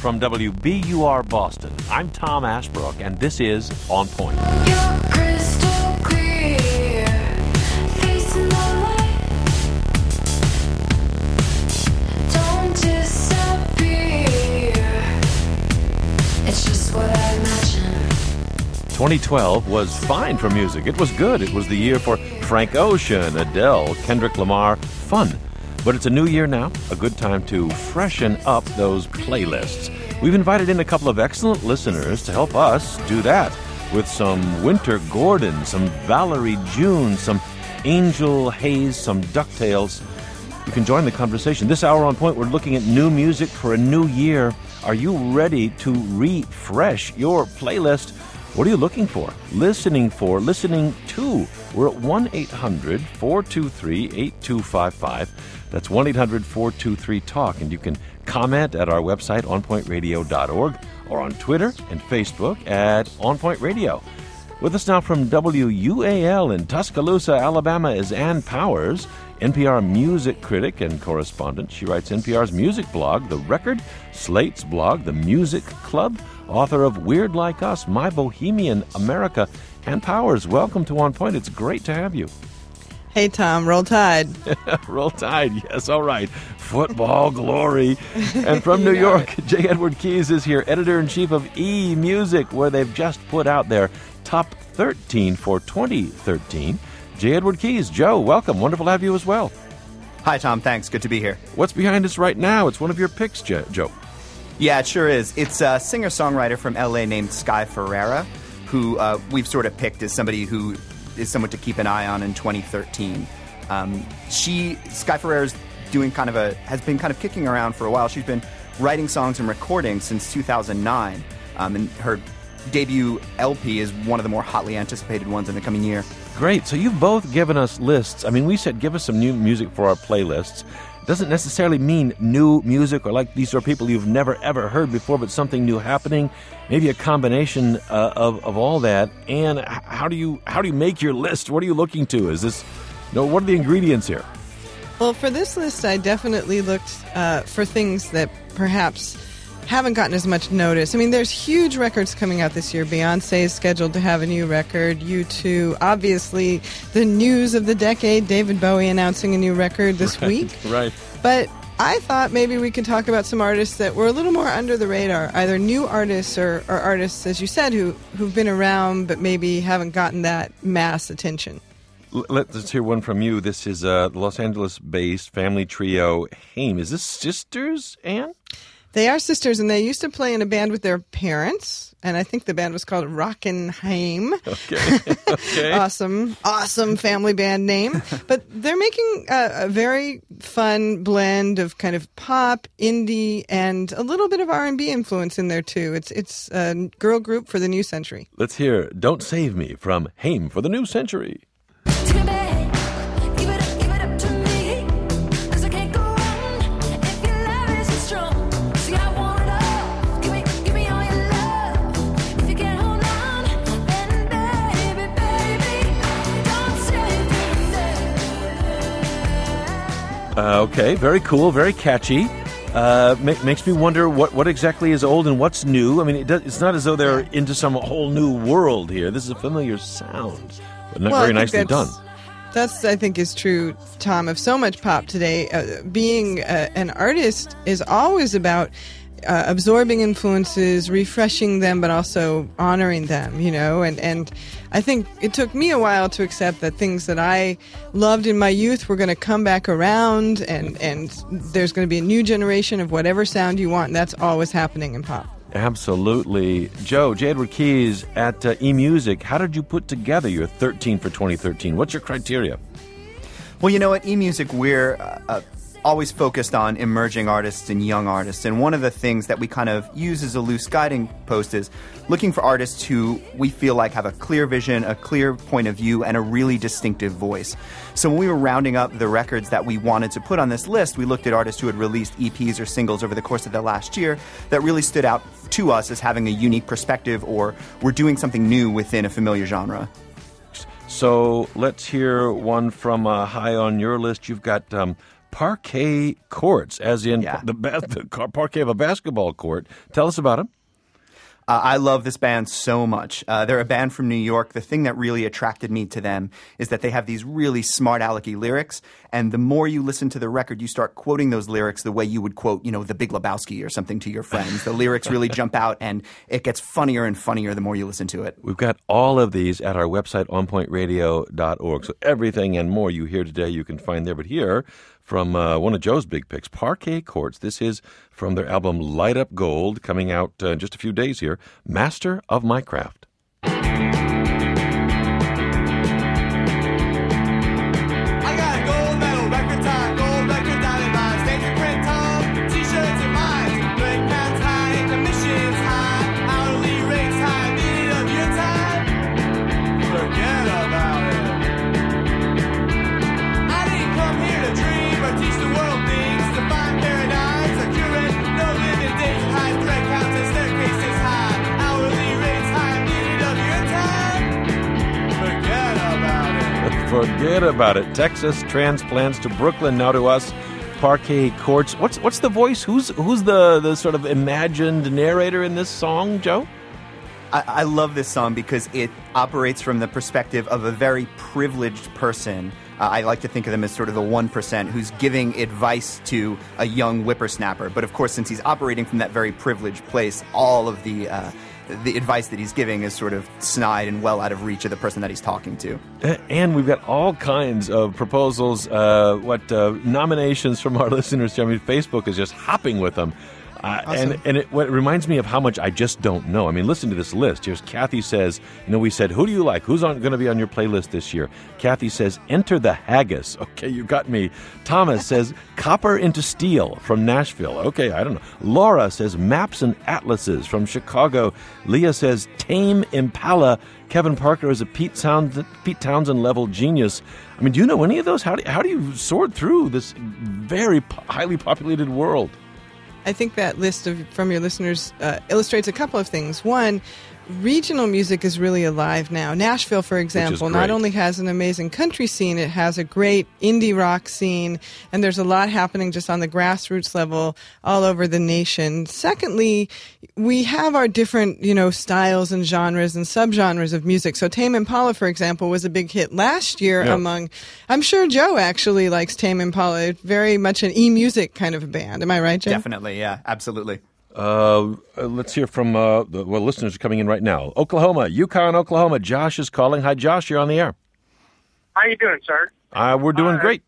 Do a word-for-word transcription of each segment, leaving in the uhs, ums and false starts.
from W B U R Boston. I'm Tom Ashbrook, and this is On Point. You're crystal clear, facing the light. Don't disappear. It's just what I imagine. twenty twelve was fine for music. It was good. It was the year for Frank Ocean, Adele, Kendrick Lamar. Fun. But it's a new year now, a good time to freshen up those playlists. We've invited in a couple of excellent listeners to help us do that with some Winter Gordon, some Valerie June, some Angel Hayes, some DuckTales. You can join the conversation. This hour on Point, we're looking at new music for a new year. Are you ready to refresh your playlist? What are you looking for? Listening for? Listening to? We're at one eight hundred four two three eight two five five. That's one eight hundred four two three talk. And you can comment at our website, on point radio dot org, or on Twitter and Facebook at On Point Radio. With us now from W U A L in Tuscaloosa, Alabama, is Ann Powers, N P R music critic and correspondent. She writes N P R's music blog, The Record, Slate's blog, The Music Club, author of Weird Like Us, My Bohemian America. Ann Powers, welcome to On Point. It's great to have you. Hey, Tom, roll tide. Roll tide, yes, all right. Football glory. And from New York, J. Edward Keys is here, editor-in-chief of E! Music, where they've just put out their top thirteen for twenty thirteen. J. Edward Keys, Joe, welcome. Wonderful to have you as well. Hi, Tom. Thanks. Good to be here. What's behind us right now? It's one of your picks, Jo- Joe. Yeah, it sure is. It's a singer-songwriter from L A named Sky Ferreira, who uh, we've sort of picked as somebody who is someone to keep an eye on in twenty thirteen. Um, she, Sky Ferreira's doing kind of a, has been kind of kicking around for a while. She's been writing songs and recording since two thousand nine, um, and her debut L P is one of the more hotly anticipated ones in the coming year. Great. So you've both given us lists. I mean, we said give us some new music for our playlists. Doesn't necessarily mean new music or like these are people you've never, ever heard before, but something new happening, maybe a combination uh, of, of all that. And how do you how do you make your list? What are you looking to? Is this, you know, what are the ingredients here? Well, for this list, I definitely looked uh, for things that perhaps haven't gotten as much notice. I mean, there's huge records coming out this year. Beyonce is scheduled to have a new record. U two, obviously, the news of the decade, David Bowie announcing a new record this right, week. Right. But I thought maybe we could talk about some artists that were a little more under the radar, either new artists or, or artists, as you said, who, who've been around but maybe haven't gotten that mass attention. Let's hear one from you. This is uh, the Los Angeles-based family trio Haim. Is this sisters, Ann? They are sisters, and they used to play in a band with their parents, and I think the band was called Rockenheim. Okay. okay. Awesome, awesome family band name. But they're making a, a very fun blend of kind of pop, indie, and a little bit of R and B influence in there, too. It's, it's a girl group for the new century. Let's hear Don't Save Me from Haim for the new century. Uh, okay, very cool, very catchy. Uh, ma- makes me wonder what, what exactly is old and what's new. I mean, it does, it's not as though they're into some whole new world here. This is a familiar sound, but not well, very nicely done. That's, I think, is true, Tom, of so much pop today. Uh, being uh, an artist is always about uh, absorbing influences, refreshing them, but also honoring them, you know, and, and I think it took me a while to accept that things that I loved in my youth were going to come back around, and, and there's going to be a new generation of whatever sound you want, and that's always happening in pop. Absolutely. Joe, J. Edward Keys at uh, E! Music, how did you put together your thirteen for twenty thirteen? What's your criteria? Well, you know, at E! Music, we're uh, uh, always focused on emerging artists and young artists. And one of the things that we kind of use as a loose guiding post is looking for artists who we feel like have a clear vision, a clear point of view, and a really distinctive voice. So when we were rounding up the records that we wanted to put on this list, we looked at artists who had released E Ps or singles over the course of the last year that really stood out to us as having a unique perspective or were doing something new within a familiar genre. So let's hear one from uh, high on your list. You've got um, Parquet Courts, as in Yeah. the, ba- the car- parquet of a basketball court. Tell us about them. Uh, I love this band so much. Uh, they're a band from New York. The thing that really attracted me to them is that they have these really smart alecky lyrics. And the more you listen to the record, you start quoting those lyrics the way you would quote, you know, The Big Lebowski or something to your friends. The lyrics really jump out, and it gets funnier and funnier the more you listen to it. We've got all of these at our website, on point radio dot org. So everything and more you hear today, you can find there. But here, from uh, one of Joe's big picks, Parquet Courts. This is from their album Light Up Gold, coming out uh, in just a few days here, Master of My Craft. I got a gold medal, record time, gold record, diamond mines, danger print Tom, t-shirts and mines, break pounds high, commissions high, hourly rates high, minute of your time, forget about it. I didn't come here to dream or teach the world things, to find paradigms, or curate, no living days, high break counts and staircases high, hourly rates high, minute of your time, forget about it. Forget about it. Texas transplants to Brooklyn, now to us, Parquet Courts. What's what's the voice? Who's who's the, the sort of imagined narrator in this song, Joe? I, I love this song because it operates from the perspective of a very privileged person. Uh, I like to think of them as sort of the one percent who's giving advice to a young whippersnapper. But of course, since he's operating from that very privileged place, all of the uh, the advice that he's giving is sort of snide and well out of reach of the person that he's talking to. Uh, And we've got all kinds of proposals, uh, what uh, nominations from our listeners. I mean, Facebook is just hopping with them. Uh, Awesome. And and it, what it reminds me of how much I just don't know. I mean, listen to this list. Here's Kathy says, you know, we said, who do you like? Who's on, going to be on your playlist this year? Kathy says, Enter the Haggis. Okay, you got me. Thomas says, Copper into Steel from Nashville. Okay, I don't know. Laura says, Maps and Atlases from Chicago. Leah says, Tame Impala. Kevin Parker is a Pete Townsend, Pete Townsend level genius. I mean, do you know any of those? How do, how do you sort through this very po- highly populated world? I think that list of from your listeners uh, illustrates a couple of things. One, regional music is really alive now. Nashville, for example, great. not only has an amazing country scene, it has a great indie rock scene, and there's a lot happening just on the grassroots level all over the nation. Secondly, we have our different, you know, styles and genres and subgenres of music. So Tame Impala, for example, was a big hit last year Yeah. among, I'm sure Joe actually likes Tame Impala, very much an e-music kind of a band. Am I right, Joe? Definitely, yeah, absolutely. Uh, uh, let's hear from, uh, the, well, listeners are coming in right now. Oklahoma, Yukon, Oklahoma. Josh is calling. Hi, Josh. You're on the air. How you doing, sir? Uh, we're doing Uh, great.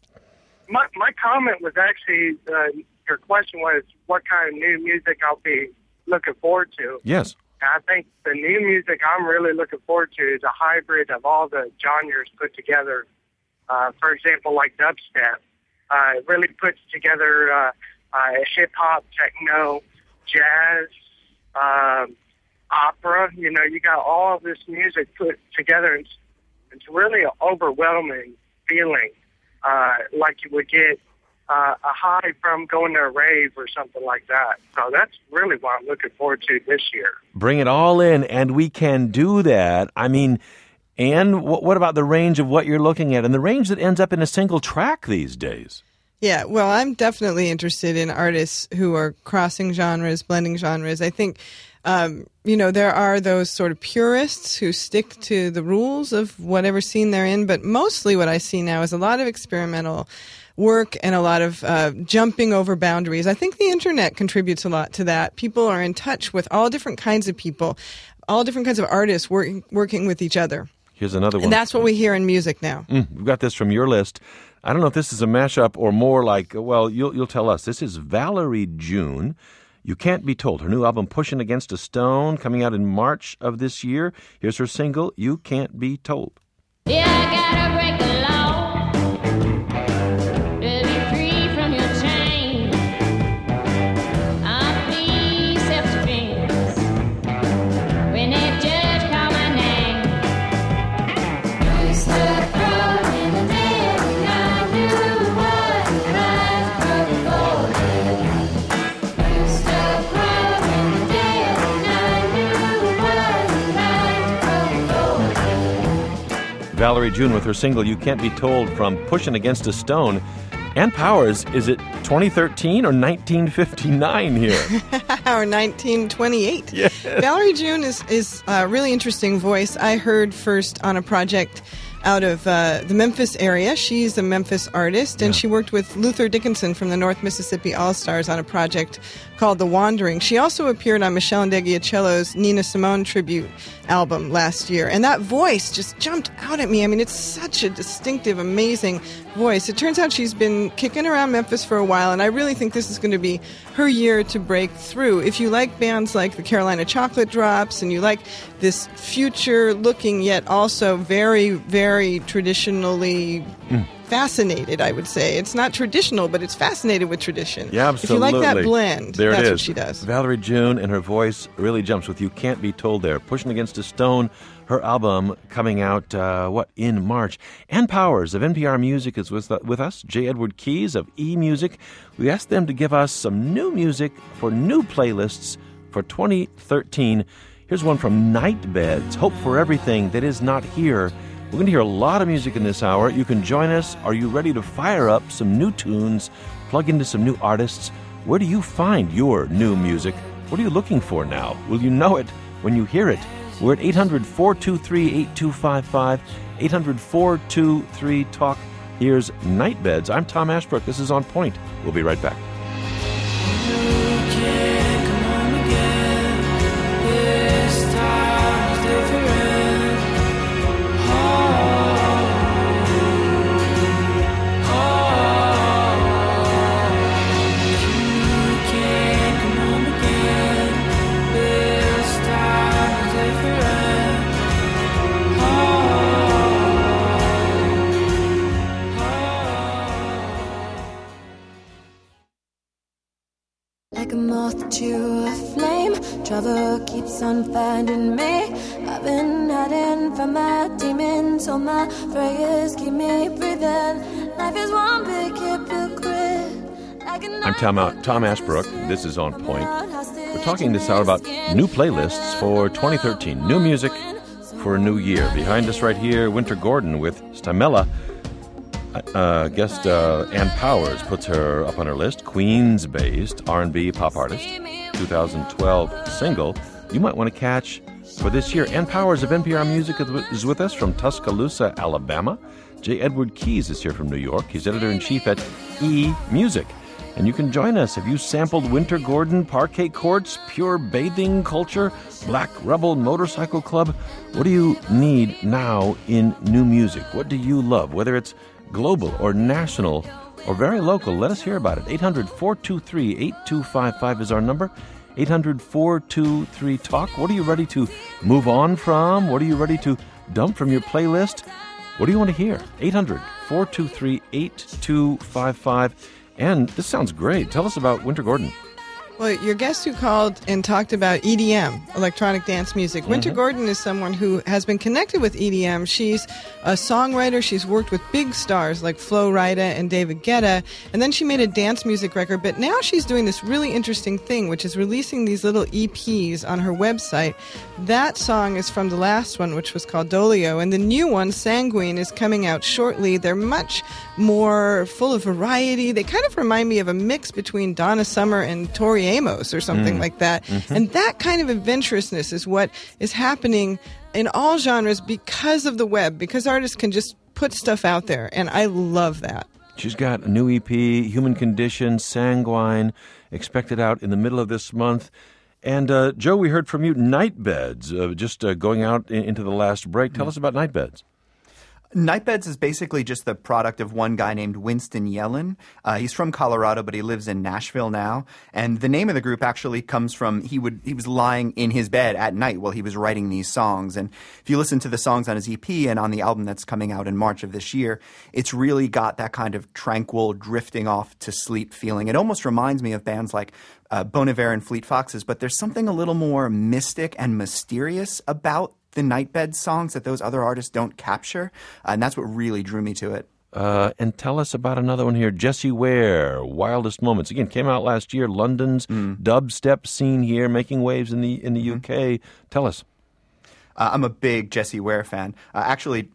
My my comment was actually uh, your question was what kind of new music I'll be looking forward to. Yes. And I think the new music I'm really looking forward to is a hybrid of all the genres put together. Uh, for example, like dubstep, uh, it really puts together uh, uh, hip hop, techno, jazz, um, opera. You know, you got all of this music put together. And it's, it's really an overwhelming feeling, uh, like you would get uh, a high from going to a rave or something like that. So that's really what I'm looking forward to this year. Bring it all in, and we can do that. I mean, and what, what about the range of what you're looking at, and the range that ends up in a single track these days? Yeah, well, I'm definitely interested in artists who are crossing genres, blending genres. I think, um, you know, there are those sort of purists who stick to the rules of whatever scene they're in, but mostly what I see now is a lot of experimental work and a lot of uh, jumping over boundaries. I think the internet contributes a lot to that. People are in touch with all different kinds of people, all different kinds of artists working working with each other. Here's another one. And that's what we hear in music now. Mm, we've got this from your list. I don't know if this is a mashup or more like, well, you'll you'll tell us. This is Valerie June. You Can't Be Told. Her new album, Pushing Against a Stone, coming out in March of this year. Here's her single, You Can't Be Told. Yeah, I gotta break the law to be free from your chain. I'm please self-defense when that judge call my name. We stood proud in the day when I knew what life brought before me. We stood proud in the day when I knew what life brought before me. Valerie June with her single, You Can't Be Told, from Pushing Against a Stone. Ann Powers, is it twenty thirteen or nineteen fifty-nine here? Or nineteen twenty-eight. Yeah. Valerie June is, is a really interesting voice. I heard first on a project out of uh, the Memphis area. She's a Memphis artist, and Yeah. she worked with Luther Dickinson from the North Mississippi All-Stars on a project called The Wandering. She also appeared on Michelle Ndegeocello's Nina Simone tribute album last year, and that voice just jumped out at me. I mean, it's such a distinctive, amazing voice. It turns out she's been kicking around Memphis for a while, and I really think this is going to be her year to break through. If you like bands like the Carolina Chocolate Drops, and you like this future-looking yet also very, very traditionally fascinated, I would say. It's not traditional, but it's fascinated with tradition. Yeah, If you like absolutely. that blend, there that's it is. what she does. Valerie June, and her voice really jumps with You Can't Be Told there. Pushing Against a Stone, her album coming out, uh, what, in March. Ann Powers of N P R Music is with, with us. J. Edward Keys of eMusic. We asked them to give us some new music for new playlists for twenty thirteen. Here's one from Nightbeds, Hope for Everything That Is Not Here. We're going to hear a lot of music in this hour. You can join us. Are you ready to fire up some new tunes, plug into some new artists? Where do you find your new music? What are you looking for now? Will you know it when you hear it? We're at eight hundred, four two three, eight two five five, eight hundred, four two three, talk. Here's Nightbeds. I'm Tom Ashbrook. This is On Point. We'll be right back. Like a moth to a flame, trouble keeps on finding me. I've been hiding from my demons, so my prayers keep me breathing. Life is one big hypocrite. Like a I'm Tom, uh, Tom Ashbrook. This is On Point. We're talking this hour about new playlists for twenty thirteen. New music for a new year. Behind us right here, Winter Gordon with Stamella. Uh, guest uh, Ann Powers puts her up on her list. Queens-based R and B pop artist. twenty twelve single you might want to catch for this year. Ann Powers of N P R Music is with us from Tuscaloosa, Alabama. J. Edward Keys is here from New York. He's editor-in-chief at eMusic. And you can join us. Have you sampled Winter Gordon, Parquet Courts, Pure Bathing Culture, Black Rebel Motorcycle Club? What do you need now in new music? What do you love? Whether it's global or national or very local, let us hear about it. eight hundred, four two three, eight two five five is our number. eight hundred, four two three, talk. What are you ready to move on from? What are you ready to dump from your playlist? What do you want to hear? eight hundred, four two three, eight two five five. And this sounds great. Tell us about Winter Gordon. Well, your guest who called and talked about E D M, electronic dance music. Mm-hmm. Winter Gordon is someone who has been connected with E D M. She's a songwriter. She's worked with big stars like Flo Rida and David Guetta. And then she made a dance music record. But now she's doing this really interesting thing, which is releasing these little E Ps on her website. That song is from the last one, which was called Dolio. And the new one, Sanguine, is coming out shortly. They're much more full of variety. They kind of remind me of a mix between Donna Summer and Tori Amos or something Mm. like that. Mm-hmm. And that kind of adventurousness is what is happening in all genres because of the web, because artists can just put stuff out there. And I love that. She's got a new E P, Human Condition, Sanguine, expected out in the middle of this month. And, uh, Joe, we heard from you, Nightbeds, uh, just uh, going out in, into the last break. Tell us about Nightbeds. Nightbeds is basically just the product of one guy named Winston Yellen. Uh, he's from Colorado, but he lives in Nashville now. And the name of the group actually comes from he would he was lying in his bed at night while he was writing these songs. And if you listen to the songs on his E P and on the album that's coming out in March of this year, it's really got that kind of tranquil, drifting off to sleep feeling. It almost reminds me of bands like uh, Bon Iver and Fleet Foxes, but there's something a little more mystic and mysterious about the Nightbed songs that those other artists don't capture, uh, and that's what really drew me to it. Uh, and tell us about another one here, Jessie Ware, Wildest Moments. Again, came out last year, London's Mm. dubstep scene here, making waves in the in the Mm-hmm. U K. Tell us. Uh, I'm a big Jessie Ware fan. Uh, actually,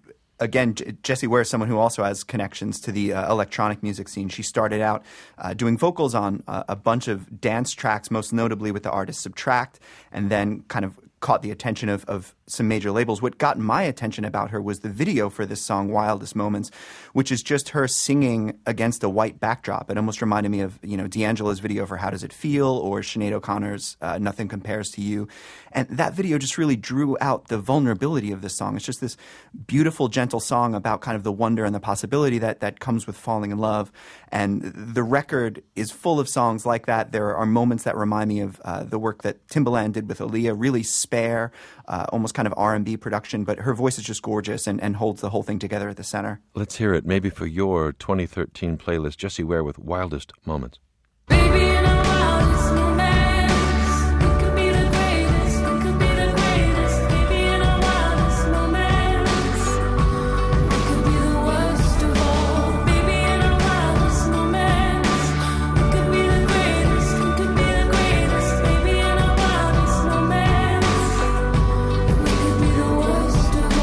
again, J- Jessie Ware is someone who also has connections to the uh, electronic music scene. She started out uh, doing vocals on uh, a bunch of dance tracks, most notably with the artist Subtract, and then kind of caught the attention of, of some major labels. What got my attention about her was the video for this song, Wildest Moments, which is just her singing against a white backdrop. It almost reminded me of, you know, D'Angelo's video for How Does It Feel, or Sinead O'Connor's uh, Nothing Compares to You. And that video just really drew out the vulnerability of this song. It's just this beautiful, gentle song about kind of the wonder and the possibility that, that comes with falling in love. And the record is full of songs like that. There are moments that remind me of uh, the work that Timbaland did with Aaliyah, really spare, uh, almost kind of R and B production, but her voice is just gorgeous and, and holds the whole thing together at the center. Let's hear it, maybe for your twenty thirteen playlist. Jessie Ware with Wildest Moments. Baby, in our wildest moments, we could be the greatest, we could be the greatest. Baby, in our wildest moments, we could be the worst of all. Baby, in our wildest moments, we could be the greatest, we could be the greatest. Baby, in our wildest moments, we could be the worst of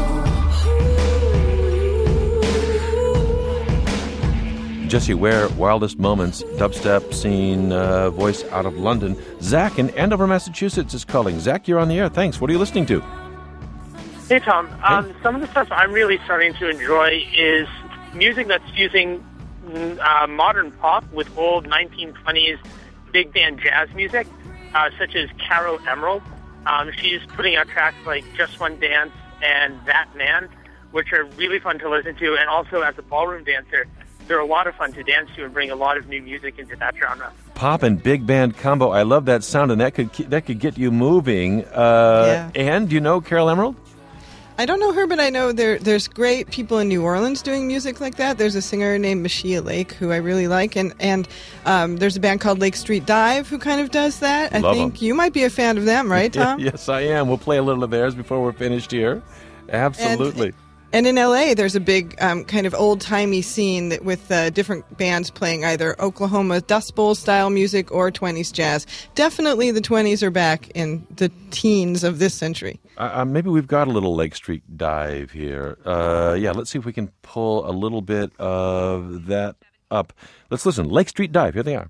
all. Jessie Ware, Wildest Moments, dubstep scene, uh, voice out of London. Zach in Andover, Massachusetts is calling. Zach, you're on the air. Thanks. What are you listening to? Hey, Tom. Um, some of the stuff I'm really starting to enjoy is music that's fusing uh, modern pop with old nineteen twenties big band jazz music, uh, such as Caro Emerald. Um, she's putting out tracks like Just One Dance and That Man, which are really fun to listen to. And also, as a ballroom dancer, they're a lot of fun to dance to and bring a lot of new music into that genre. Pop and big band combo. I love that sound, and that could that could get you moving. Uh, Yeah. And do you know Carol Emerald? I don't know her, but I know there there's great people in New Orleans doing music like that. There's a singer named Machia Lake who I really like, and and um, there's a band called Lake Street Dive who kind of does that. I Love think 'em. you might be a fan of them, right, Tom? Yes, I am. We'll play a little of theirs before we're finished here. Absolutely. And in L A, there's a big um, kind of old-timey scene that, with uh, different bands playing either Oklahoma Dust Bowl style music or twenties jazz. Definitely the twenties are back in the teens of this century. Uh, uh, maybe we've got a little Lake Street Dive here. Uh, yeah, let's see if we can pull a little bit of that up. Let's listen. Lake Street Dive. Here they are.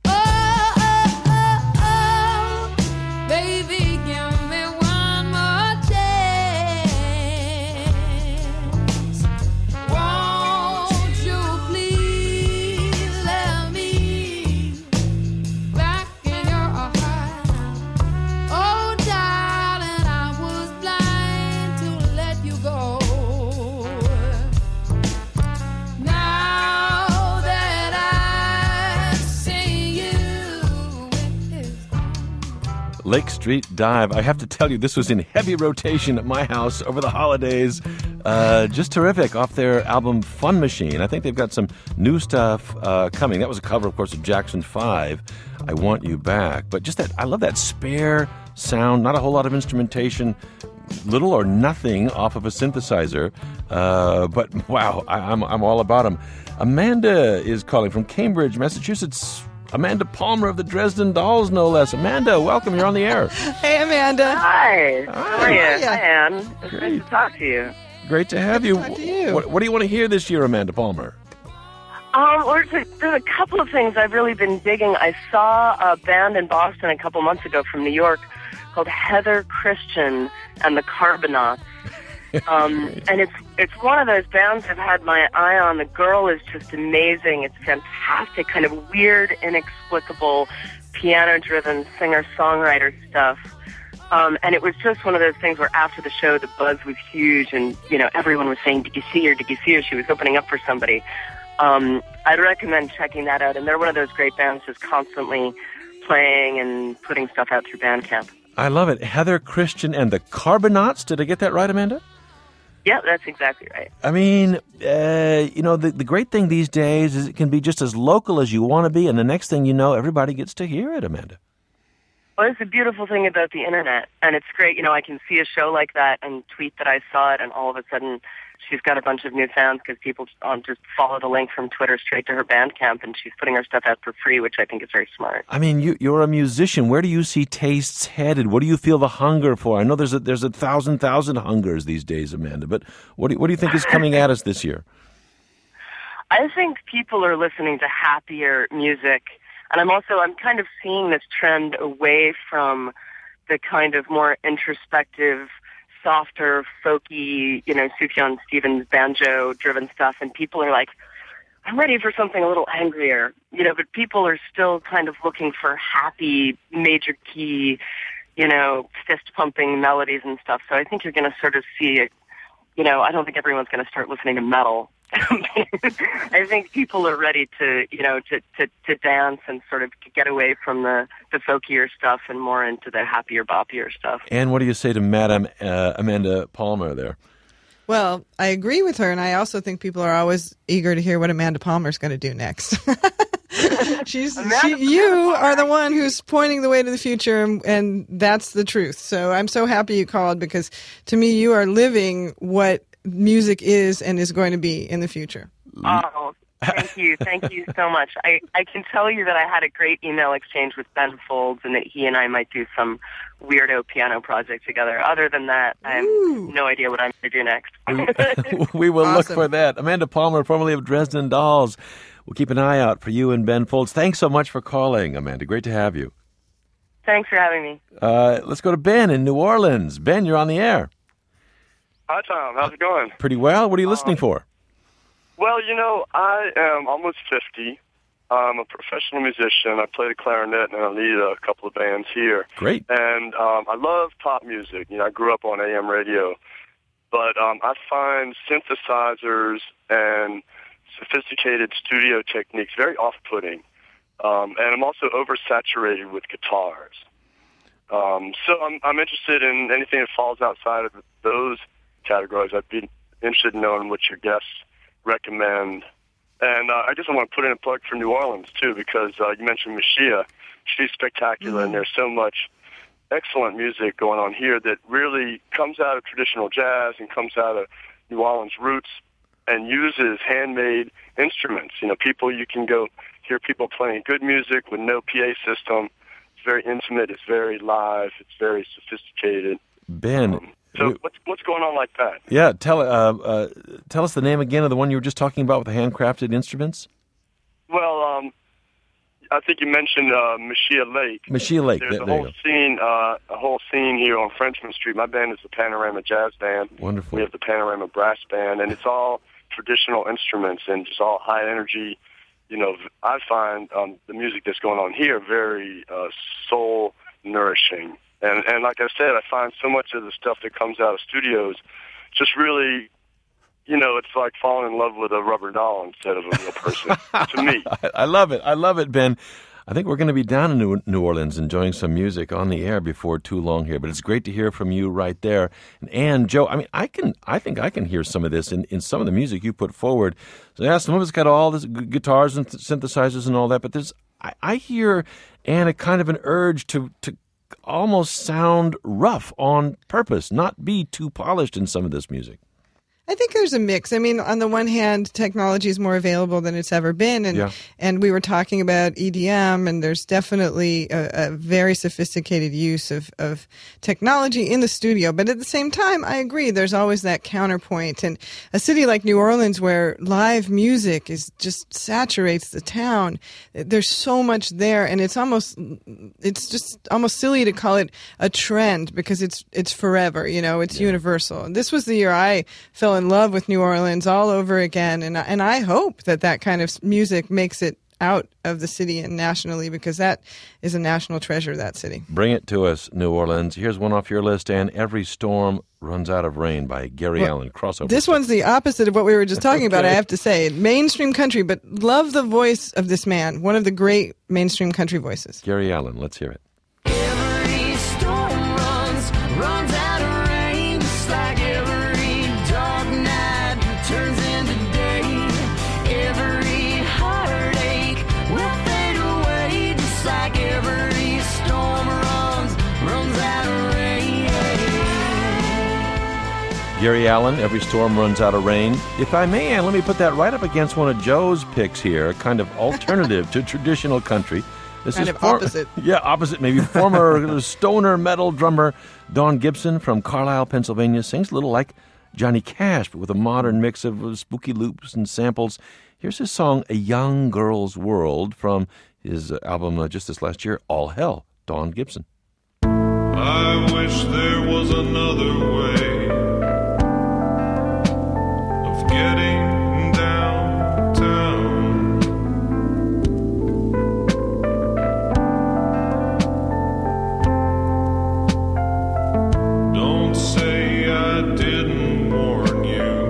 Baby, give me one more chance. Won't you please let me back in your heart? Oh, darling, I was blind to let you go. Now that I see you with his Lake Street Dive. I have to tell you, this was in heavy rotation at my house over the holidays. Uh, just terrific off their album Fun Machine. I think they've got some new stuff uh, coming. That was a cover, of course, of Jackson five, I Want You Back. But just that, I love that spare sound, not a whole lot of instrumentation, little or nothing off of a synthesizer. Uh, but wow, I, I'm, I'm all about them. Amanda is calling from Cambridge, Massachusetts. Amanda Palmer of the Dresden Dolls, no less. Amanda, welcome. You're on the air. Hey, Amanda. Hi. How are you? How are ya? Hi, Ann. It's nice to talk to you. Great to have you. talk to you. What, what do you want to hear this year, Amanda Palmer? Um, well, there's a, there's a couple of things I've really been digging. I saw a band in Boston a couple months ago from New York called Heather Christian and the Carbonauts. Um, and it's it's one of those bands I've had my eye on. The girl is just amazing. It's fantastic, kind of weird, inexplicable, piano-driven singer-songwriter stuff. Um, and it was just one of those things where after the show, the buzz was huge, and you know everyone was saying, "Did you see her? Did you see her?" She was opening up for somebody. Um, I'd recommend checking that out. And they're one of those great bands just constantly playing and putting stuff out through Bandcamp. I love it. Heather Christian and the Carbonauts. Did I get that right, Amanda? Yeah, that's exactly right. I mean, uh, you know, the, the great thing these days is it can be just as local as you want to be, and the next thing you know, everybody gets to hear it, Amanda. Well, it's a beautiful thing about the internet, and it's great. You know, I can see a show like that and tweet that I saw it, and all of a sudden she's got a bunch of new fans because people um, just follow the link from Twitter straight to her Bandcamp, and she's putting her stuff out for free, which I think is very smart. I mean, you, you're a musician. Where do you see tastes headed? What do you feel the hunger for? I know there's a, there's a thousand, thousand hungers these days, Amanda, but what do, what do you think is coming at us this year? I think people are listening to happier music, and I'm also, I'm kind of seeing this trend away from the kind of more introspective, softer, folky, you know, Sufjan Stevens banjo-driven stuff, and people are like, I'm ready for something a little angrier, you know, but people are still kind of looking for happy, major key, you know, fist-pumping melodies and stuff, so I think you're going to sort of see it, you know, I don't think everyone's going to start listening to metal. I think people are ready to, you know, to, to, to dance and sort of get away from the, the folkier stuff and more into the happier, boppier stuff. And what do you say to Madame uh, Amanda Palmer there? Well, I agree with her, and I also think people are always eager to hear what Amanda Palmer's going to do next. She's she, you are the one who's pointing the way to the future, and, and that's the truth. So I'm so happy you called, because to me, you are living what music is and is going to be in the future. Oh, thank you. Thank you so much. I, I can tell you that I had a great email exchange with Ben Folds, and that he and I might do some weirdo piano project together. Other than that, I have Ooh. no idea what I'm going to do next. We will look Awesome. for that. Amanda Palmer, formerly of Dresden Dolls. We'll keep an eye out for you and Ben Folds. Thanks so much for calling, Amanda. Great to have you. Thanks for having me. Uh, let's go to Ben in New Orleans. Ben, you're on the air. Hi, Tom. How's it going? Pretty well. What are you listening for? Well, you know, I am almost fifty. I'm a professional musician. I play the clarinet, and I lead a couple of bands here. Great. And um, I love pop music. You know, I grew up on A M radio. But um, I find synthesizers and sophisticated studio techniques very off-putting. Um, and I'm also oversaturated with guitars. Um, so I'm, I'm interested in anything that falls outside of those categories. I'd be interested in knowing what your guests recommend. And uh, I guess I want to put in a plug for New Orleans, too, because uh, you mentioned Machia. She's spectacular, Mm-hmm. and there's so much excellent music going on here that really comes out of traditional jazz and comes out of New Orleans roots and uses handmade instruments. You know, people, you can go hear people playing good music with no P A system. It's very intimate. It's very live. It's very sophisticated. Ben. Um, So we- what's what's going on like that? Yeah, tell uh, uh, tell us the name again of the one you were just talking about with the handcrafted instruments. Well, um, I think you mentioned uh, Machia Lake. Machia Lake. There's There, a there you whole go. scene, uh, a whole scene here on Frenchman Street. My band is the Panorama Jazz Band. Wonderful. We have the Panorama Brass Band, and it's all traditional instruments and just all high energy. You know, I find um, the music that's going on here very uh, soul nourishing. And and like I said, I find so much of the stuff that comes out of studios just really, you know, it's like falling in love with a rubber doll instead of a real person, to me. I, I love it. I love it, Ben. I think we're going to be down in New, New Orleans enjoying some music on the air before too long here, but it's great to hear from you right there. And Ann, Joe, I mean, I can, I think I can hear some of this in, in some of the music you put forward. So yeah, some of it's got all this gu- guitars and th- synthesizers and all that, but there's, I, I hear, Ann, a kind of an urge to, to almost sound rough on purpose, not be too polished in some of this music. I think there's a mix. I mean, on the one hand, technology is more available than it's ever been, and Yeah. and we were talking about E D M, and there's definitely a, a very sophisticated use of, of technology in the studio. But at the same time, I agree, there's always that counterpoint. And a city like New Orleans, where live music is just saturates the town, there's so much there, and it's almost it's just almost silly to call it a trend, because it's it's forever. You know, it's universal. And this was the year I fell in love with New Orleans all over again, and and I hope that that kind of music makes it out of the city and nationally, because that is a national treasure, that city. Bring it to us, New Orleans. Here's one off your list, and Every Storm Runs Out of Rain by Gary Well, Allen. Crossover. This one's the opposite of what we were just talking about, I Okay. have to say. Mainstream country, but love the voice of this man, one of the great mainstream country voices. Gary Allen. Let's hear it. Every storm runs, runs out of rain, just like every dark night turns into day. Every heartache will fade away, just like every storm runs, runs out of rain. Gary Allan, Every Storm Runs Out of Rain. If I may, Ann, let me put that right up against one of Joe's picks here, kind of alternative to traditional country. This Kind is of opposite. Yeah, opposite maybe. Former stoner metal drummer Don Gibson from Carlisle, Pennsylvania, sings a little like Johnny Cash, but with a modern mix of uh, spooky loops and samples. Here's his song, A Young Girl's World, from his uh, album uh, just this last year, All Hell, Don Gibson. I wish there was another way of getting downtown. Don't say I didn't warn you.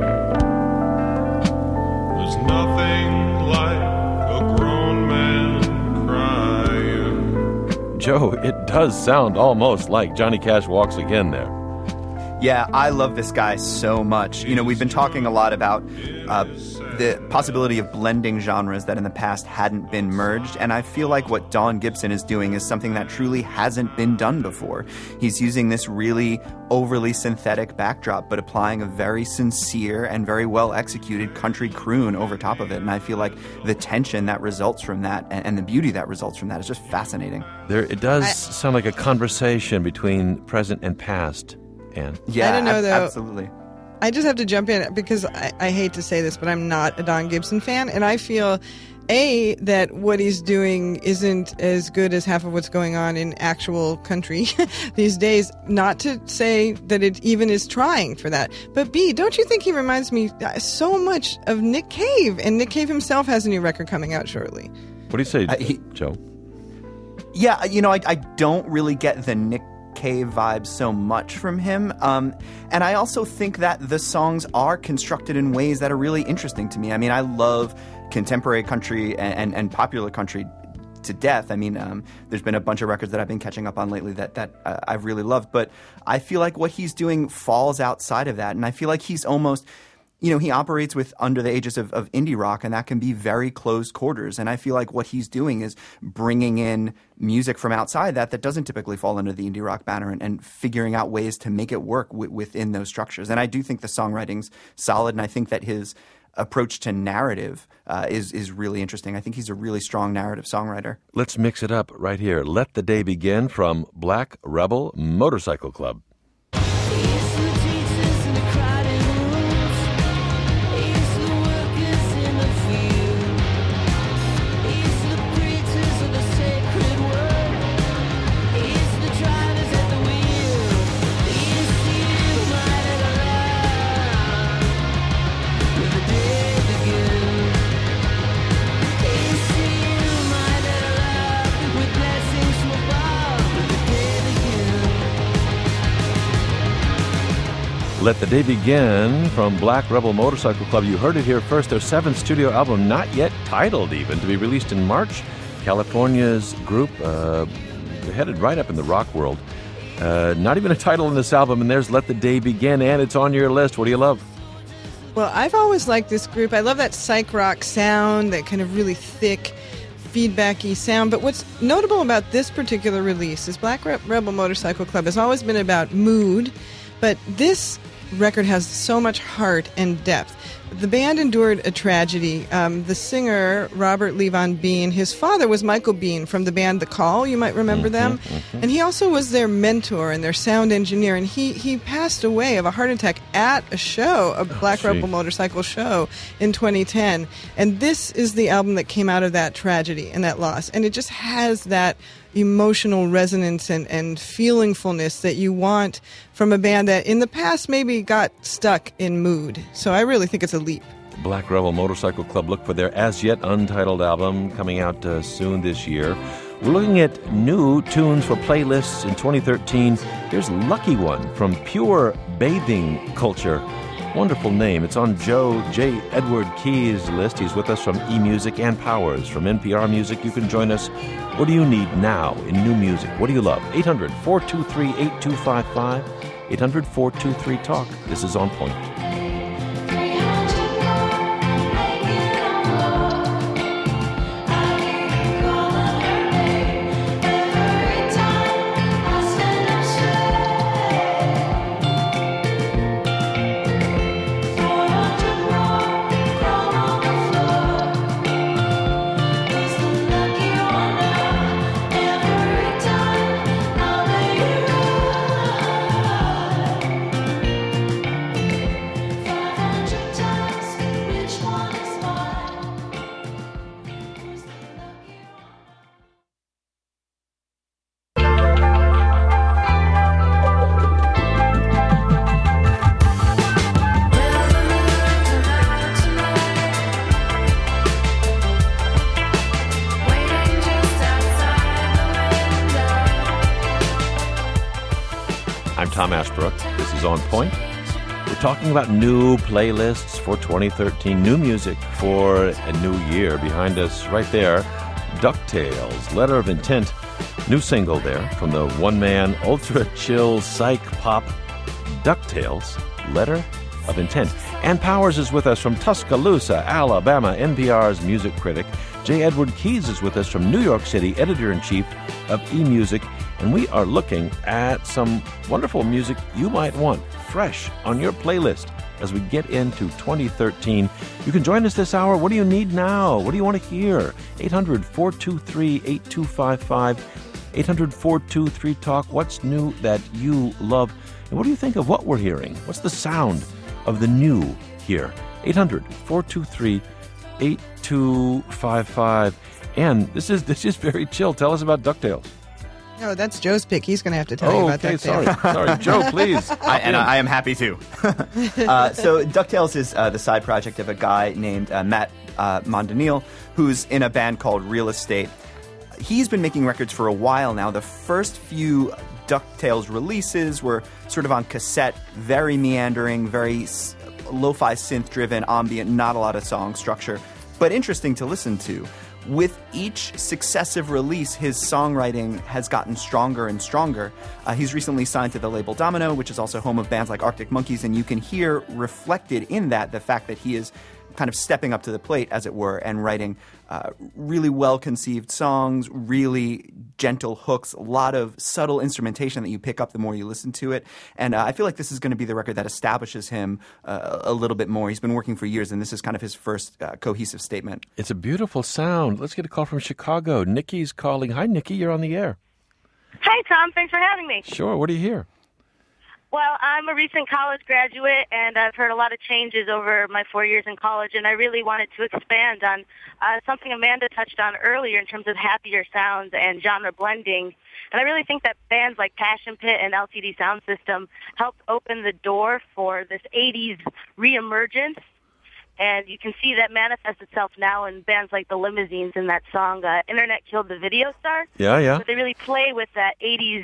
There's nothing like a grown man crying. Joe, it does sound almost like Johnny Cash Walks Again there. Yeah, I love this guy so much. You know, we've been talking a lot about uh, the possibility of blending genres that in the past hadn't been merged, and I feel like what Don Gibson is doing is something that truly hasn't been done before. He's using this really overly synthetic backdrop, but applying a very sincere and very well-executed country croon over top of it, and I feel like the tension that results from that and, and the beauty that results from that is just fascinating. There, it does I- sound like a conversation between present and past, Ann. Yeah, I don't know, ab- though. absolutely. I just have to jump in because I, I hate to say this, but I'm not a Don Gibson fan, and I feel A, that what he's doing isn't as good as half of what's going on in actual country these days. Not to say that it even is trying for that, but B, don't you think he reminds me so much of Nick Cave? And Nick Cave himself has a new record coming out shortly. What do you say, Uh, he- Joe? Yeah, you know, I, I don't really get the Nick Cave vibes so much from him. Um, and I also think that the songs are constructed in ways that are really interesting to me. I mean, I love contemporary country and, and, and popular country to death. I mean, um, there's been a bunch of records that I've been catching up on lately that, that uh, I've really loved. But I feel like what he's doing falls outside of that. And I feel like he's almost... You know, he operates with under the aegis of, of indie rock, and that can be very closed quarters. And I feel like what he's doing is bringing in music from outside that that doesn't typically fall under the indie rock banner, and, and figuring out ways to make it work w- within those structures. And I do think the songwriting's solid, and I think that his approach to narrative uh, is is really interesting. I think he's a really strong narrative songwriter. Let's mix it up right here. Let the Day Begin from Black Rebel Motorcycle Club. Let the Day Begin from Black Rebel Motorcycle Club. You heard it here first. Their seventh studio album, not yet titled even, to be released in March. California's group, uh, headed right up in the rock world. Uh, not even a title in this album, and there's Let the Day Begin, and it's on your list. What do you love? Well, I've always liked this group. I love that psych rock sound, that kind of really thick, feedbacky sound. But what's notable about this particular release is Black Re- Rebel Motorcycle Club has always been about mood, but this record has so much heart and depth. The band endured a tragedy. Um, the singer, Robert Levon Bean, his father was Michael Bean from the band The Call. You might remember them. mhm. And he also was their mentor and their sound engineer. And he, he passed away of a heart attack at a show, a Black gee. Rebel Motorcycle show in twenty ten. And this is the album that came out of that tragedy and that loss. And it just has that emotional resonance and, and feelingfulness that you want from a band that in the past maybe got stuck in mood. So I really think it's a leap. Black Rebel Motorcycle Club. Look for their as yet untitled album coming out uh, soon this year. We're looking at new tunes for playlists in twenty thirteen. Here's Lucky One from Pure Bathing Culture. Wonderful name. It's on Joe J. Edward Key's list. He's with us from eMusic and Powers. From N P R Music, you can join us. What do you need now in new music? What do you love? eight hundred, four two three, eight two five five. eight hundred, four two three, talk. This is On Point. Every time I stand up straight. I'm Tom Ashbrook. This is On Point. We're talking about new playlists for twenty thirteen, new music for a new year. Behind us, right there, DuckTales, Letter of Intent. New single there from the one-man, ultra-chill psych pop DuckTales, Letter of Intent. Ann Powers is with us from Tuscaloosa, Alabama, N P R's music critic. J. Edward Keys is with us from New York City, editor-in-chief of eMusic. And we are looking at some wonderful music you might want fresh on your playlist as we get into twenty thirteen. You can join us this hour. What do you need now? What do you want to hear? eight hundred, four two three, eight two five five. eight hundred, four two three, talk. What's new that you love? And what do you think of what we're hearing? What's the sound of the new here? eight hundred, four two three, eight two five five. And this is this is very chill. Tell us about DuckTales. No, that's Joe's pick. He's going to have to tell oh, you about okay, DuckTales. sorry. Sorry. Joe, please. I, and I, I am happy to. uh, so DuckTales is uh, the side project of a guy named uh, Matt uh, Mondaniel, who's in a band called Real Estate. He's been making records for a while now. The first few DuckTales releases were sort of on cassette, very meandering, very s- lo-fi synth-driven, ambient, not a lot of song structure, but interesting to listen to. With each successive release, his songwriting has gotten stronger and stronger. Uh, he's recently signed to the label Domino, which is also home of bands like Arctic Monkeys, and you can hear reflected in that the fact that he is kind of stepping up to the plate, as it were, and writing uh, really well-conceived songs, really gentle hooks, a lot of subtle instrumentation that you pick up the more you listen to it. And uh, I feel like this is going to be the record that establishes him uh, a little bit more. He's been working for years, and this is kind of his first uh, cohesive statement. It's a beautiful sound. Let's get a call from Chicago. Nikki's calling. Hi, Nikki. You're on the air. Hi, Tom. Thanks for having me. Sure. What do you hear? Well, I'm a recent college graduate, and I've heard a lot of changes over my four years in college, and I really wanted to expand on uh, something Amanda touched on earlier in terms of happier sounds and genre blending. And I really think that bands like Passion Pit and L C D Sound System helped open the door for this eighties reemergence. And you can see that manifest itself now in bands like the Limousines in that song, uh, Internet Killed the Video Star. Yeah, yeah. But they really play with that eighties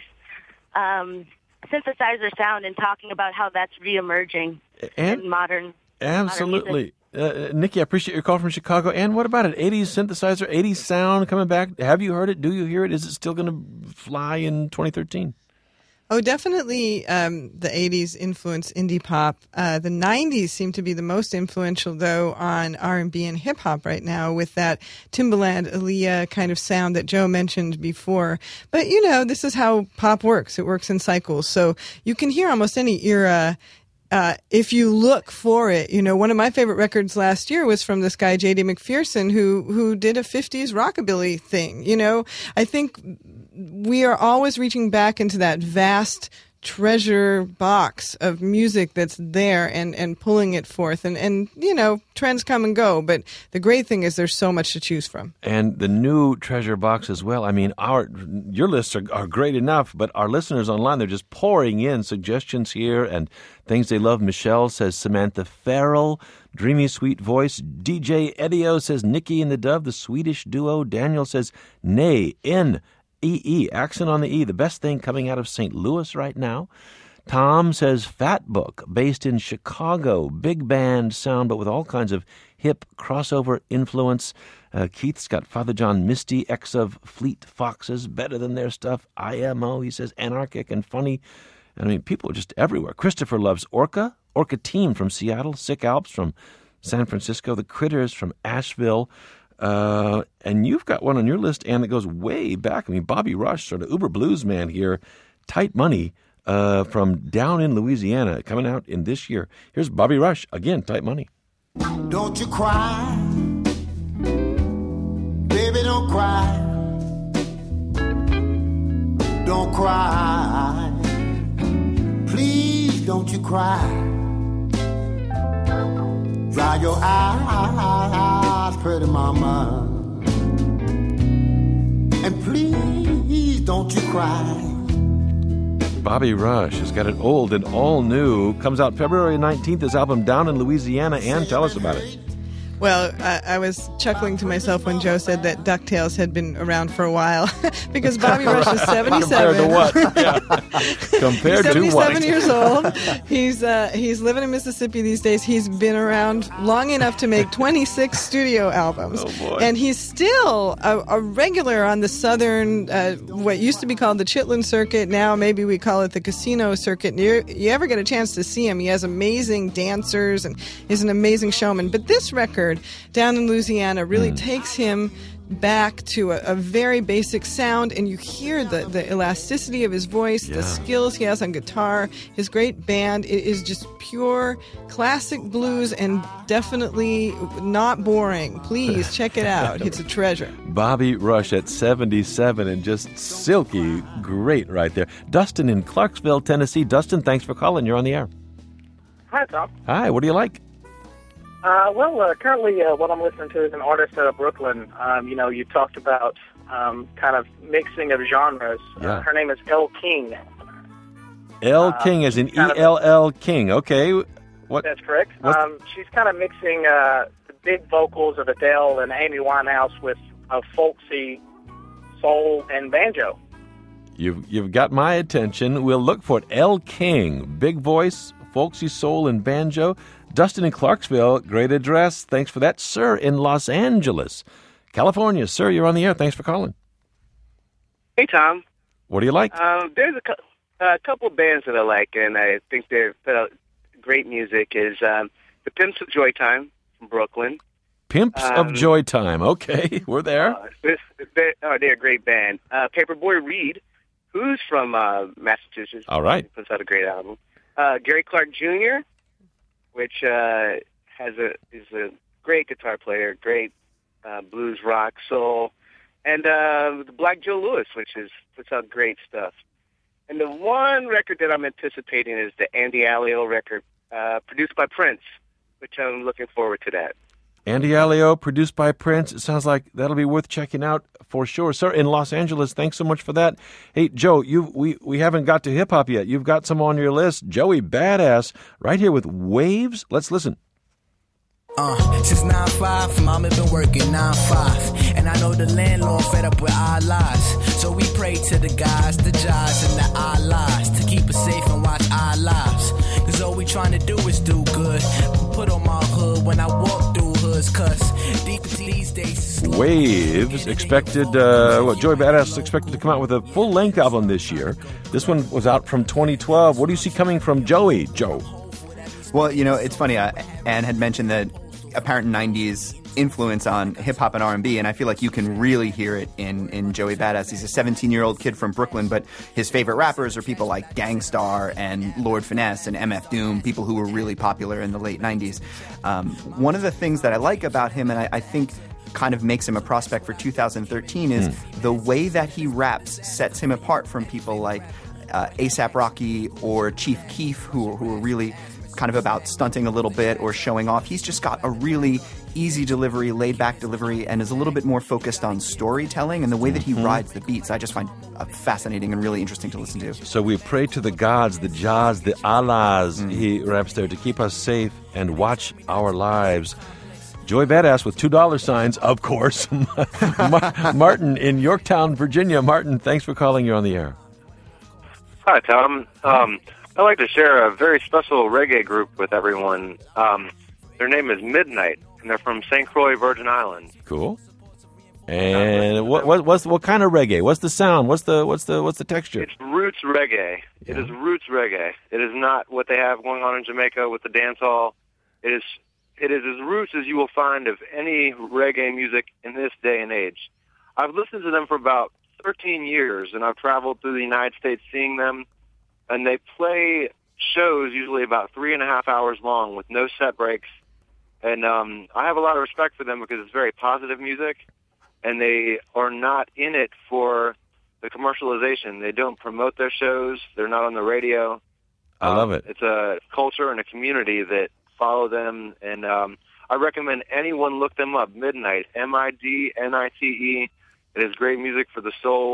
um, synthesizer sound and talking about how that's reemerging and in modern Absolutely. Modern uh, Nikki, I appreciate your call from Chicago. And what about it? eighties synthesizer, eighties sound coming back. Have you heard it? Do you hear it? Is it still going to fly in twenty thirteen? Oh, definitely um, the eighties influence indie pop. Uh, the nineties seem to be the most influential, though, on R and B and hip-hop right now with that Timbaland, Aaliyah kind of sound that Joe mentioned before. But, you know, this is how pop works. It works in cycles. So you can hear almost any era Uh, if you look for it. You know, one of my favorite records last year was from this guy, J D McPherson, who, who did a fifties rockabilly thing. You know, I think we are always reaching back into that vast treasure box of music that's there and, and pulling it forth. And, and, you know, trends come and go. But the great thing is there's so much to choose from. And the new treasure box as well. I mean, our your lists are, are great enough, but our listeners online, they're just pouring in suggestions here and things they love. Michelle says Samantha Farrell, dreamy, sweet voice. D J Edio says Nikki and the Dove, the Swedish duo. Daniel says Nay, N. E E, accent on the E, the best thing coming out of Saint Louis right now. Tom says Fat Book, based in Chicago, big band sound, but with all kinds of hip crossover influence. Uh, Keith's got Father John Misty, ex of Fleet Foxes, better than their stuff. I M O, he says, anarchic and funny. I mean, people are just everywhere. Christopher loves Orca, Orca Team from Seattle, Sick Alps from San Francisco, The Critters from Asheville. Uh, and you've got one on your list, Ann, that goes way back. I mean, Bobby Rush, sort of uber blues man here. Tight Money uh, from down in Louisiana, coming out in this year. Here's Bobby Rush, again, Tight Money. Don't you cry, baby, don't cry. Don't cry, please don't you cry. Dry your eyes, pretty mama, and please don't you cry. Bobby Rush has got it old and all new. Comes out February nineteenth, his album Down in Louisiana. And tell us about it. Well, I, I was chuckling to myself when Joe said that DuckTales had been around for a while because Bobby Rush is seventy-seven. Compared to what? Yeah. Compared He's to what? seventy-seven years old. He's uh, he's living in Mississippi these days. He's been around long enough to make twenty-six studio albums, Oh, boy. and he's still a, a regular on the southern, uh, what used to be called the Chitlin Circuit. Now maybe we call it the Casino Circuit. And you, you ever get a chance to see him? He has amazing dancers and he's an amazing showman. But this record down in Louisiana really Mm. takes him back to a, a very basic sound, and you hear the, the elasticity of his voice, Yeah. the skills he has on guitar, his great band. It is just pure classic blues and definitely not boring. Please check it out. It's a treasure. Bobby Rush at seventy-seven and just silky great right there. Dustin in Clarksville, Tennessee. Dustin, thanks for calling. You're on the air. Hi, Tom. Hi, what do you like? Uh, well, uh, currently uh, what I'm listening to is an artist out of Brooklyn. Um, you know, you talked about um, kind of mixing of genres. Yeah. Uh, her name is Elle King. L. Uh, King as in E kind of- L L King. Okay. What? That's correct. what's- Um, she's kind of mixing uh, the big vocals of Adele and Amy Winehouse with a folksy soul and banjo. You've, you've got my attention. We'll look for it. L. King. Big voice, folksy soul, and banjo. Dustin in Clarksville, great address. Thanks for that. Sir in Los Angeles, California. Sir, you're on the air. Thanks for calling. Hey, Tom. What do you like? Um, there's a, cou- a couple of bands that I like, and I think they've put out great music. Is um, the Pimps of Joytime from Brooklyn. Pimps um, of Joy Time. Okay, we're there. Uh, this, they, oh, they're a great band. Uh, Paperboy Reed, who's from uh, Massachusetts. All right. Puts out a great album. Uh, Gary Clark Junior, which uh, has a is a great guitar player, great uh, blues, rock, soul, and uh, Black Joe Lewis, which is puts out great stuff. And the one record that I'm anticipating is the Andy Alio record, uh, produced by Prince, which I'm looking forward to that. Andy Alio, produced by Prince. It sounds like that'll be worth checking out for sure. Sir, in Los Angeles, thanks so much for that. Hey, Joe, you we, we haven't got to hip-hop yet. You've got some on your list. Joey Badass, right here with Waves. Let's listen. Uh, since nine five, mama been working nine five. And I know the landlord fed up with our lives. So we pray to the guys, the jars, and the Allahs to keep us safe and watch our lives. Cause all we trying to do is do good. Put on my hood when I walk through hoods, cause deep these days. Waves expected, uh, what, Joey Badass is expected to come out with a full-length album this year. This one was out from twenty twelve. What do you see coming from Joey, Joe? Well, you know, it's funny. Uh, Anne had mentioned that apparent nineties influence on hip-hop and R and B, and I feel like you can really hear it in, in Joey Badass. He's a seventeen-year-old kid from Brooklyn, but his favorite rappers are people like Gang Starr and Lord Finesse and M F Doom, people who were really popular in the late nineties. Um, one of the things that I like about him, and I, I think kind of makes him a prospect for two thousand thirteen, is Mm. the way that he raps sets him apart from people like uh, A$AP Rocky or Chief Keef, who, who are really kind of about stunting a little bit or showing off. He's just got a really easy delivery, laid-back delivery, and is a little bit more focused on storytelling, and the way that he Mhm. rides the beats I just find uh, fascinating and really interesting to listen to. So we pray to the gods, the Jahs, the Allahs, he raps there, to keep us safe and watch our lives. Joey Badass with two dollar signs, of course. Mar- Martin in Yorktown, Virginia. Martin, thanks for calling. You're on the air. Hi, Tom. Um, I'd like to share a very special reggae group with everyone. Um, their name is Midnight, and they're from Saint Croix, Virgin Islands. Cool. And what what what's what kind of reggae? What's the sound? What's the what's the what's the texture? It's roots reggae. It is roots reggae. It is not what they have going on in Jamaica with the dance hall. It is it is as roots as you will find of any reggae music in this day and age. I've listened to them for about thirteen years, and I've traveled through the United States seeing them. And they play shows usually about three and a half hours long with no set breaks. And um, I have a lot of respect for them because it's very positive music, and they are not in it for the commercialization. They don't promote their shows. They're not on the radio. I love it. It's a culture and a community that follow them, and um, I recommend anyone look them up. Midnight, M I D N I T E. It is great music for the soul.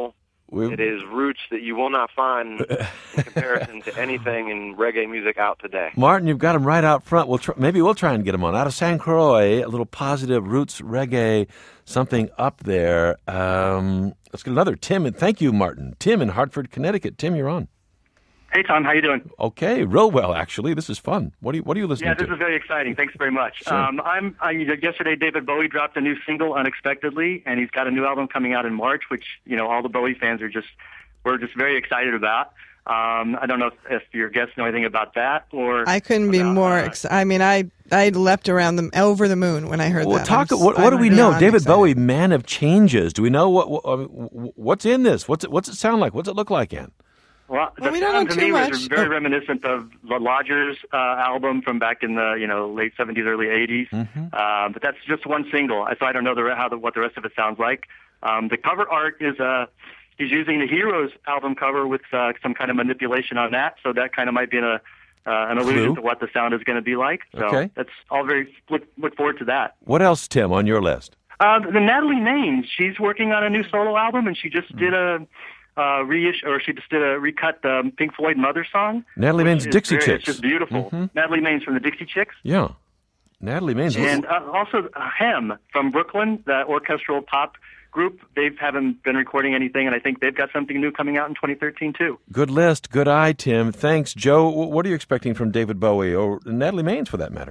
We- It is roots that you will not find in comparison to anything in reggae music out today. Martin, you've got him right out front. We'll try, maybe we'll try and get him on. Out of San Croix, a little positive roots reggae, something up there. Um, let's get another Tim. And thank you, Martin. Tim in Hartford, Connecticut. Tim, you're on. Hey, Tom, how you doing? Okay, real well, actually. This is fun. What are you, what are you listening Yeah, to? this is very exciting. Thanks very much. Sure. Um, I'm I, yesterday, David Bowie dropped a new single unexpectedly, and he's got a new album coming out in March, which you know all the Bowie fans are just we're just very excited about. Um, I don't know if, if your guests know anything about that, or I couldn't be more excited. I mean, I I leapt around the over the moon when I heard Well, that. talk. I'm s- What, what do I'm we know? beyond David excited. Bowie, man of changes. Do we know what, what uh, what's in this? What's it, what's it sound like? What's it look like, Ann? Well, Well, the we don't sound know to too me much. was very Oh. reminiscent of the Lodgers uh, album from back in the you know late seventies, early eighties. Mm-hmm. Uh, but that's just one single, so I don't know the, how the, what the rest of it sounds like. Um, the cover art is uh, he's using the Heroes album cover with uh, some kind of manipulation on that, so that kind of might be an, uh, an allusion Clue. to what the sound is going to be like. So Okay. that's all very look, look forward to that. What else, Tim, on your list? Uh, the Natalie Maines, she's working on a new solo album, and she just Hmm. did a uh, reissue, or she just did a recut the Pink Floyd Mother song. Natalie which Maines, is Dixie very- Chicks. It's just beautiful. Mhm. Natalie Maines from the Dixie Chicks. Yeah, Natalie Maines. And uh, also uh, Hem from Brooklyn, the orchestral pop group. They haven't been recording anything, and I think they've got something new coming out in twenty thirteen, too. Good list. Good eye, Tim. Thanks, Joe. wh- What are you expecting from David Bowie or Natalie Maines, for that matter?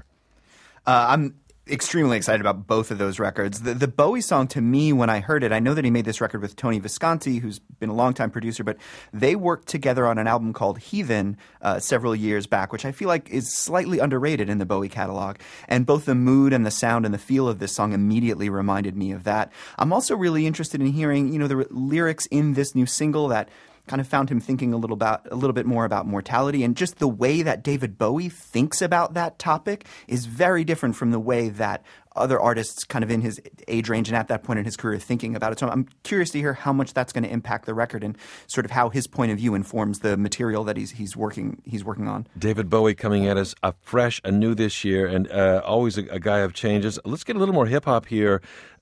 Uh, I'm extremely excited about both of those records. The, the Bowie song, to me, when I heard it, I know that he made this record with Tony Visconti, who's been a longtime producer, but they worked together on an album called Heathen uh, several years back, which I feel like is slightly underrated in the Bowie catalog. And both the mood and the sound and the feel of this song immediately reminded me of that. I'm also really interested in hearing, you know, the r- lyrics in this new single that kind of found him thinking a little about a little bit more about mortality, and just the way that David Bowie thinks about that topic is very different from the way that other artists kind of in his age range and at that point in his career thinking about it. So I'm curious to hear how much that's going to impact the record and sort of how his point of view informs the material that he's he's working he's working on. David Bowie coming at us afresh, anew this year, and uh, always a, a guy of changes. Let's get a little more hip hop here.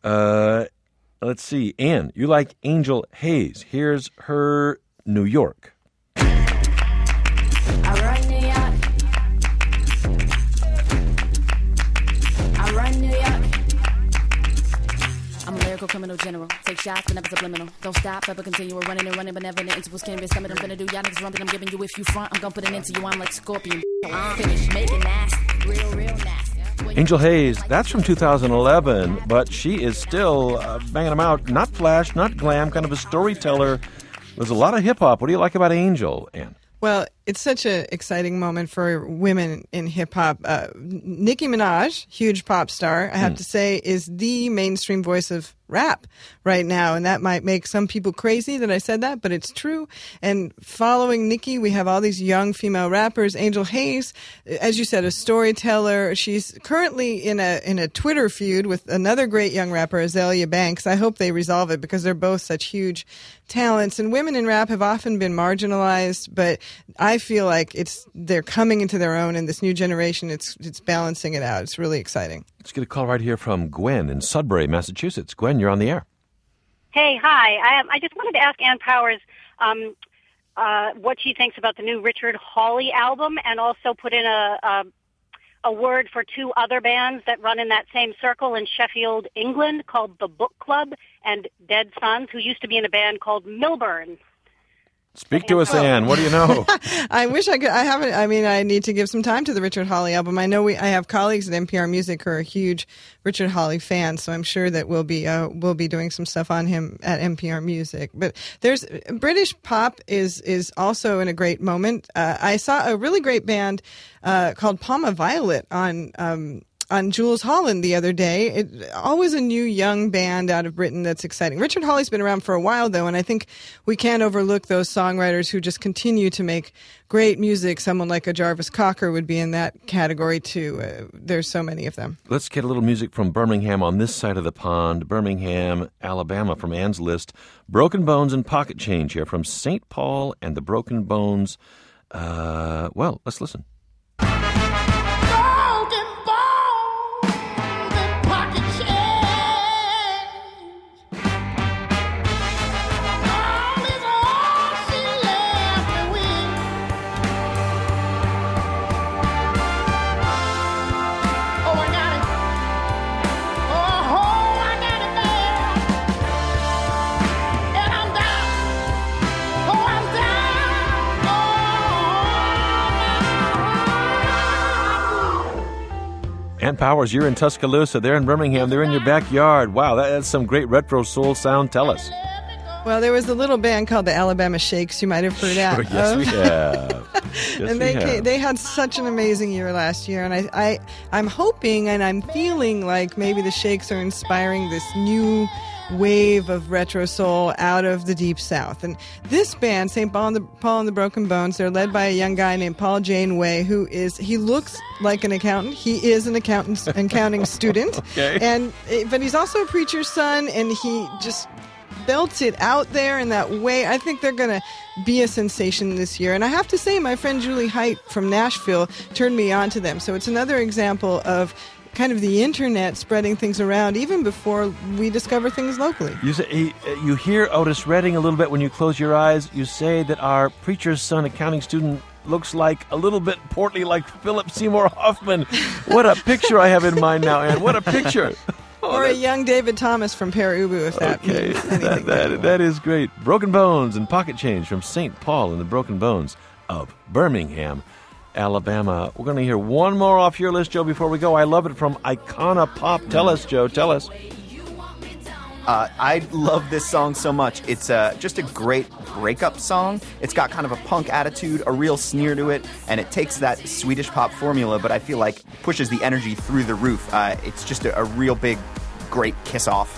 Uh, let's see, Ann, you like Angel Hayes? Here's her New York. I run New York. I run New York. I'm a lyrical criminal general. Take shots, but never subliminal. Don't stop, ever continue. We're running and running, but never into a canvas. Some of them gonna do y'all niggas rumping. I'm giving you if you front. I'm gonna put it into you. I'm like Scorpion. I'm finished making nasty. Real, real nasty. Angel Hayes, that's from two thousand eleven, but she is still uh, banging them out. Not flash, not glam, kind of a storyteller. There's a lot of hip hop. What do you like about Angel, Ann? Well, it's such an exciting moment for women in hip hop. Uh, Nicki Minaj, huge pop star, I have Hmm. to say, is the mainstream voice of rap right now. And that might make some people crazy that I said that, but it's true. And following Nicki, we have all these young female rappers. Angel Hayes, as you said, a storyteller. She's currently in a in a Twitter feud with another great young rapper, Azalea Banks. I hope they resolve it because they're both such huge talents. And women in rap have often been marginalized, but I feel like it's they're coming into their own in this new generation. It's it's balancing it out. It's really exciting. Let's get a call right here from Gwen in Sudbury, Massachusetts. Gwen, you're on the air. Hey, hi. I, um, I just wanted to ask Ann Powers um, uh, what she thinks about the new Richard Hawley album, and also put in a, a a word for two other bands that run in that same circle in Sheffield, England, called The Book Club and Dead Sons, who used to be in a band called Milburn. Speak to us, Ann. What do you know? I wish I could. I haven't. I mean, I need to give some time to the Richard Hawley album. I know we. I have colleagues at N P R Music who are huge Richard Hawley fans, so I'm sure that we'll be uh, we'll be doing some stuff on him at N P R Music. But there's British pop is is also in a great moment. Uh, I saw a really great band uh, called Palma Violet on. Um, on Jules Holland the other day. It, always a new young band out of Britain that's exciting. Richard Hawley's been around for a while, though, and I think we can't overlook those songwriters who just continue to make great music. Someone like a Jarvis Cocker would be in that category, too. Uh, there's so many of them. Let's get a little music from Birmingham on this side of the pond. Birmingham, Alabama, from Ann's list. Broken Bones and Pocket Change here from Saint Paul and the Broken Bones. Uh, well, let's listen. All is Ann Powers, you're in Tuscaloosa. They're in Birmingham. They're in your backyard. Wow, that, that's some great retro soul sound. Tell us. Well, there was a little band called the Alabama Shakes. You might have heard that. Sure, yes, of. we have. Yes, and they we have. ca- they had such an amazing year last year, and I, I I'm hoping and I'm feeling like maybe the Shakes are inspiring this new wave of retro soul out of the Deep South. And this band, Saint Paul and the Paul and the Broken Bones, they're led by a young guy named Paul Janeway, who is he looks like an accountant. He is an accountant accounting student, Okay. and but he's also a preacher's son, and he just belts it out there in that way. I think they're going to be a sensation this year. And I have to say, my friend Julie Height from Nashville turned me on to them. So it's another example of kind of the internet spreading things around even before we discover things locally. You say, he- you hear Otis Redding a little bit when you close your eyes. You say that our preacher's son accounting student looks like a little bit portly like Philip Seymour Hoffman. What a picture I have in mind now, Ann. What a picture. or a young David Thomas from Pere Ubu, if that Okay, means that, anything. that, that is great. Broken Bones and Pocket Change from Saint Paul and the Broken Bones of Birmingham, Alabama. We're going to hear one more off your list, Joe, before we go. I love it from Icona Pop. Tell us, Joe, tell us. Uh, I love this song so much. It's uh, just a great breakup song. It's got kind of a punk attitude, a real sneer to it, and it takes that Swedish pop formula, but I feel like pushes the energy through the roof. Uh, it's just a, a real big, great kiss-off.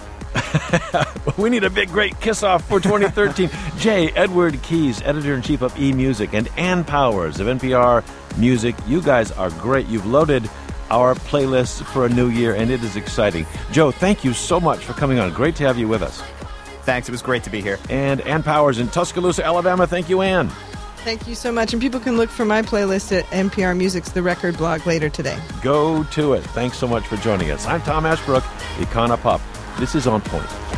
We need a big, great kiss-off for twenty thirteen. J. Edward Keys, editor-in-chief of eMusic, and Ann Powers of N P R Music. You guys are great. You've loaded our playlist for a new year, and it is exciting. Joe, thank you so much for coming on. Great to have you with us. Thanks. It was great to be here. And Ann Powers in Tuscaloosa, Alabama. Thank you, Ann. Thank you so much. And people can look for my playlist at N P R Music's The Record blog later today. Go to it. Thanks so much for joining us. I'm Tom Ashbrook, Icona Pop. This is On Point.